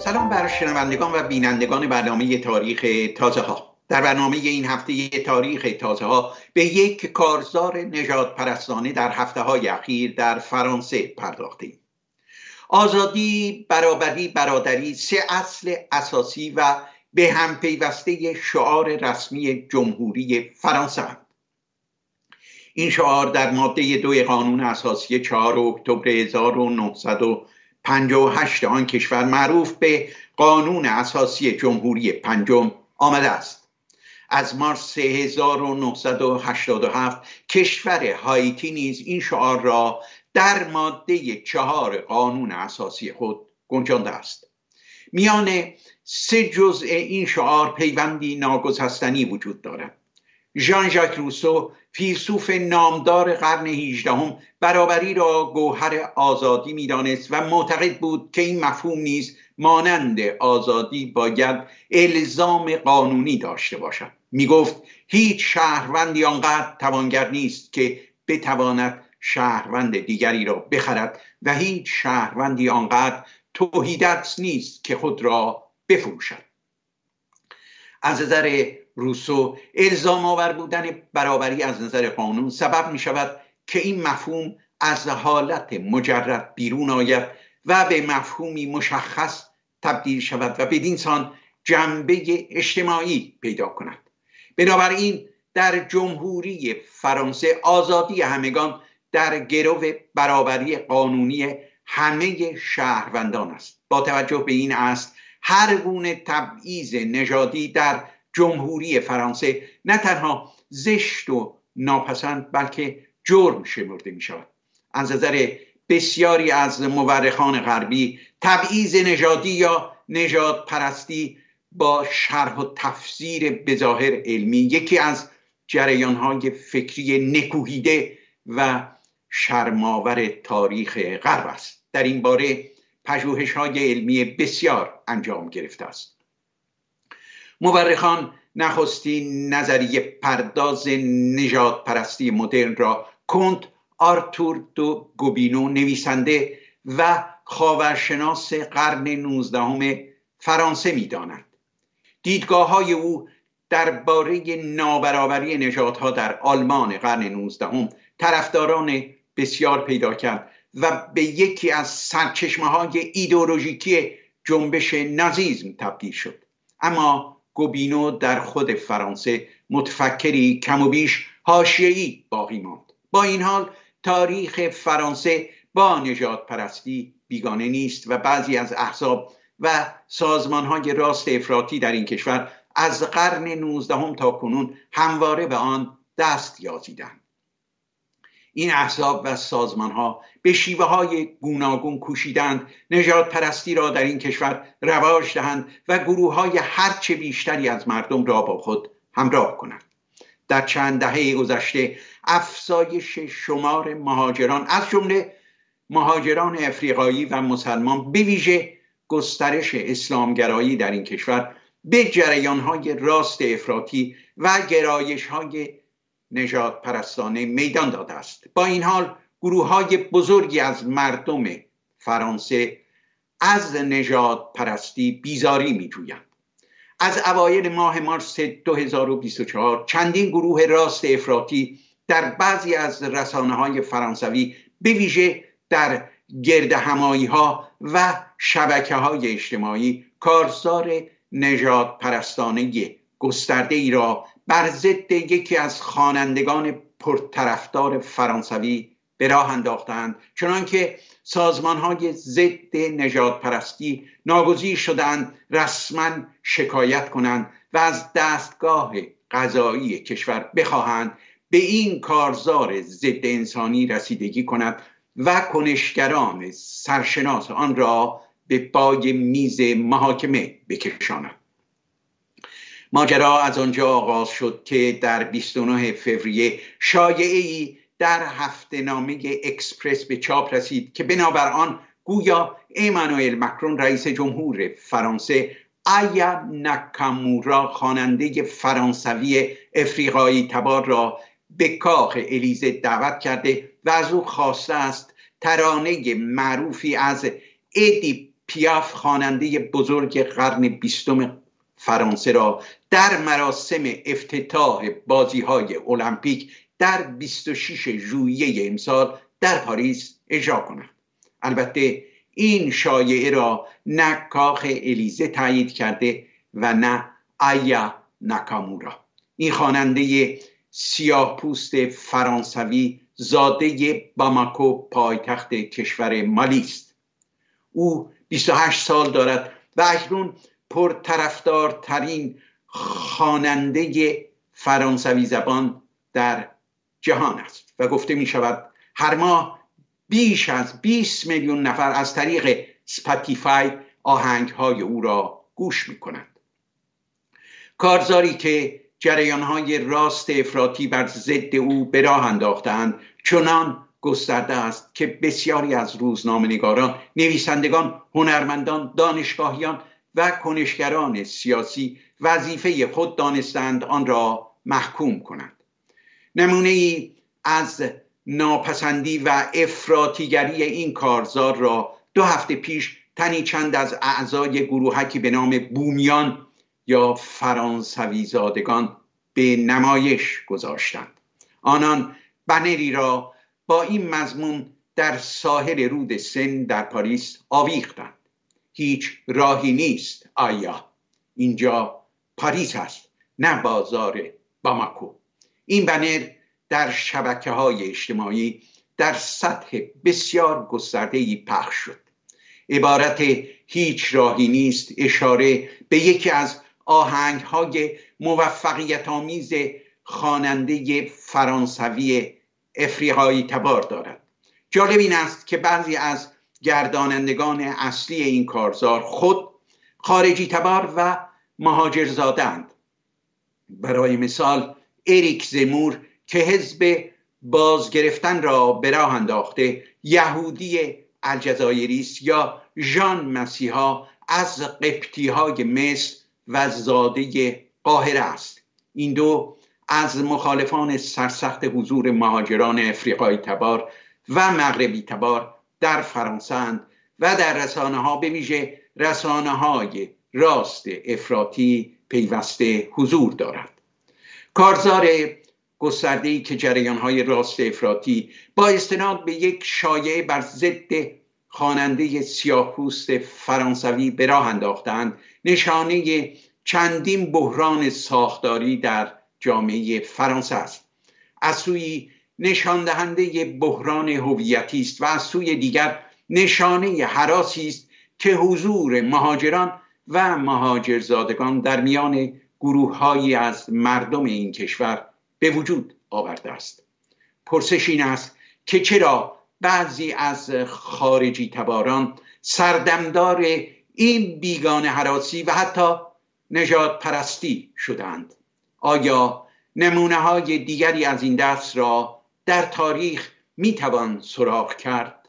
سلام بر شنوندگان و بینندگان برنامه تاریخ تازه ها. در برنامه این هفته تاریخ تازه ها به یک کارزار نژاد پرستانه در هفته های اخیر در فرانسه پرداختیم. آزادی، برابری، برادری، سه اصل اساسی و به هم پیوسته شعار رسمی جمهوری فرانسه اند. این شعار در ماده 2 قانون اساسی 4 اکتبر 1958 آن کشور معروف به قانون اساسی جمهوری پنجم آمده است. از مارس 1987 کشور هایتی نیز این شعار را در ماده 4 قانون اساسی خود گنجانده است. میان سه جزء این شعار پیوندی ناگسستنی وجود دارد. ژان ژاک روسو، فیلسوف نامدار قرن 18 برابری را گوهر آزادی می‌دانست و معتقد بود که این مفهوم نیز مانند آزادی باید الزام قانونی داشته باشد. می‌گفت هیچ شهروندی آنقدر توانگر نیست که بتواند شهروند دیگری را بخرد و هیچ شهروندی آنقدر توحیدست نیست که خود را بفروشد. از نظر روسو الزام آور بودن برابری از نظر قانون سبب می شود که این مفهوم از حالت مجرد بیرون آید و به مفهومی مشخص تبدیل شود و بدین سان جنبه اجتماعی پیدا کند. بنابراین در جمهوری فرانسه آزادی همگان در گرو برابری قانونی همه شهروندان است. با توجه به این است هر گونه تبعیض نژادی در جمهوری فرانسه نه تنها زشت و ناپسند بلکه جرم شمرده می شود. از نظر بسیاری از مورخان غربی تبعیض نژادی یا نژاد پرستی با شرح و تفسیر بظاهر علمی یکی از جریان‌های فکری نکوهیده و شرم‌آور تاریخ غرب است. در این باره پژوهش‌های علمی بسیار انجام گرفته است. مورخان نخستین نظریه پرداز نژاد پرستی مدرن را کنت آرتور دو گوبینو، نویسنده و خاورشناس قرن 19 فرانسه می‌داند. دیدگاه‌های او درباره نابرابری نژادها در آلمان قرن 19 طرفداران بسیار پیدا کرد و به یکی از سرچشمه‌های ایدئولوژیکی جنبش نازیسم تبدیل شد. اما گوبینو در خود فرانسه متفکری کم و بیش حاشیه‌ای باقی ماند. با این حال تاریخ فرانسه با نژاد پرستی بیگانه نیست و بعضی از احزاب و سازمان‌های راست افراطی در این کشور از قرن 19 تا کنون همواره به آن دست یازیدند. این احزاب و سازمان‌ها به شیوه‌های گوناگون کوشیدند نژاد پرستی را در این کشور رواج دهند و گروه‌های هرچه بیشتری از مردم را با خود همراه کنند. در چند دهه گذشته افزایش شمار مهاجران از جمله مهاجران افریقایی و مسلمان، به ویژه گسترش اسلامگرایی در این کشور به جریان‌های راست افراطی و گرایش‌های نژاد پرستانه میدان داده است. با این حال گروه‌های بزرگی از مردم فرانسه از نژاد پرستی بیزاری می‌جویند. از اوایل ماه مارس 2024 چندین گروه راست افراطی در بعضی از رسانه‌های فرانسوی به ویژه در گردهمایی‌ها و شبکه‌های اجتماعی کارزار نژاد پرستانه گسترده‌ای را بر ضد یکی از خوانندگان پرطرفدار فرانسوی به راه انداختند، چنانکه سازمان‌های ضد نژاد پرستی ناگزیر شدند رسما شکایت کنند و از دستگاه قضایی کشور بخواهند به این کارزار ضد انسانی رسیدگی کند و کنشگران سرشناس آن را به پای میز محاکمه بکشاند. ماجرا از آنجا آغاز شد که در 29 فوریه شایعه‌ای در هفته‌نامه اکسپرس به چاپ رسید که بنابر آن گویا امانوئل مکرون رئیس جمهور فرانسه آیا ناکامورا خواننده فرانسوی افریقایی تبار را به کاخ الیزه دعوت کرده و از او خواسته است ترانه معروفی از ادی پیاف خواننده بزرگ قرن 20 فرانسه را در مراسم افتتاح بازی‌های المپیک در 26 ژوئیه امسال در پاریس اجرا کند. البته این شایعه را نه کاخ الیزه تایید کرده و نه آیا ناکامورا. این خواننده سیاه پوست فرانسوی زاده باماکو پایتخت کشور مالی است. او 28 سال دارد و اکنون پرطرفدارترین خواننده فرانسوی زبان در جهان است و گفته می شود هر ماه بیش از 20 میلیون نفر از طریق اسپاتیفای آهنگهای او را گوش می کنند. کارزاری که جریانهای راست افراطی بر ضد او به راه انداختند چنان گسترده است که بسیاری از روزنامه‌نگاران، نویسندگان، هنرمندان، دانشگاهیان و کنشگران سیاسی وظیفه خود دانستند آن را محکوم کنند. نمونه ای از ناپسندی و افراطیگری این کارزار را 2 هفته پیش تنی چند از اعضای گروهکی به نام بومیان یا فرانسوی زادگان به نمایش گذاشتند. آنان بنری را با این مضمون در ساحل رود سن در پاریس آویختند: هیچ راهی نیست آیا، اینجا پاریس است نه بازار باماکو. این بنر در شبکه‌های اجتماعی در سطح بسیار گسترده‌ای پخش شد. عبارت هیچ راهی نیست اشاره به یکی از آهنگ‌های موفقیت آمیز خواننده فرانسوی افریقایی تبار دارد. جالب این است که بعضی از گردانندگان اصلی این کارزار خود خارجی تبار و مهاجرزاده‌اند. برای مثال اریک زمور که حزب بازگرفتن را به راه انداخته یهودی الجزایری است، یا ژان مسیحا از قبطی‌های مصر و زاده قاهره است. این دو از مخالفان سرسخت حضور مهاجران افریقایی تبار و مغربی تبار در فرانسه اند و در رسانه‌ها به ویژه رسانه‌های راست افراطی پیوسته حضور دارد. کارزار گسترده‌ای که جریان‌های راست افراطی با استناد به یک شایعه بر ضد خواننده سیاه‌پوست فرانسوی به راه انداختند نشانه چندین بحران ساختاری در جامعه فرانسه است. از سوی نشان دهنده بحران هویتی است و از سوی دیگر نشانه هراسی است که حضور مهاجران و مهاجرزادگان در میان گروه‌هایی از مردم این کشور به وجود آورده است. پرسش این است که چرا بعضی از خارجی تباران سردمدار این بیگانه هراسی و حتی نژاد پرستی شدند؟ آیا نمونه های دیگری از این دست را در تاریخ میتوان سراغ کرد؟